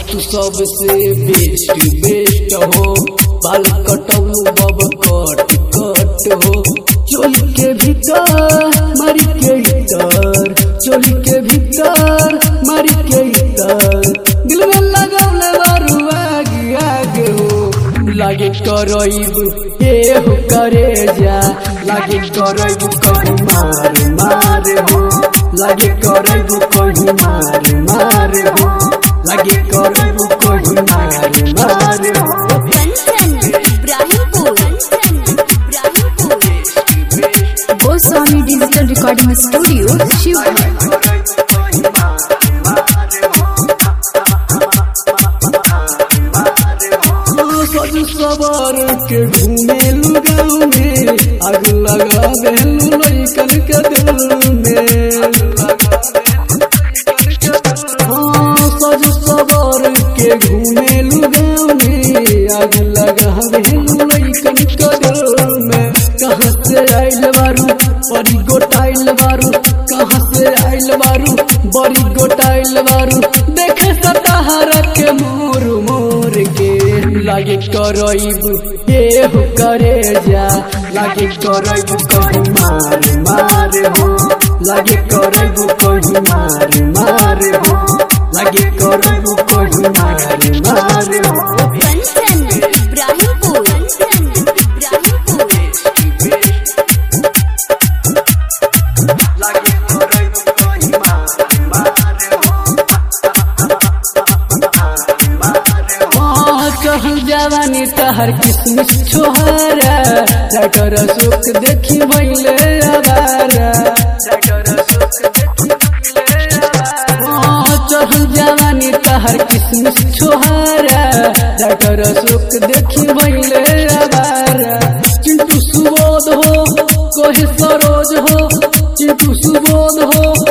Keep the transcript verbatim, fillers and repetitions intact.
तू सबसे best best हो, बाल कटौलू बब कट कट हो। चोली के भीतर मारी के इतर, चोली के भीतर मारी के इतर, दिल में लगौले बारू आगे आगे हो। लागे करैब ये हो करे जा, लागे करैब कहीं मार मार हो, लागे करैब कहीं मार मार हो, लागे करैब कहीं मार मार हो। Kanchan Ibrahimpur, Goswami digital recording studio Sheohar. सज सवार के घूमे गाँव में, आग लगा देलू लइकन के दिल में। हाँ सज सवार के घूमे गाँव में, आग लगा देलू लइकन के दिल में। कहाँ से आइल बारू बड़ी गोटाइल बारू, कहाँ से आइल बारू बड़ी गोटाइल बारू, देखे सताहरा के मोर मोर के। लागे करैब ये हो करे जा, लागे करैब कहीं मार मार हो, लागे करैब कहीं मार मार हो, लागे करैब कहीं मार मार हो। कंचन इब्राहिमपुर, लागे करैब कहीं मार मार हो। कहल जवानी तहर किसमिस छोहरा, डॉक्टर सुख देखी बैले अबारा, चहल जवानी तहर किसमिस छोहरा, डॉक्टर सुख देखी बैले अबारा। चिंटू सुबोध हो कोहे सरोज हो, चिंटू सुबोध हो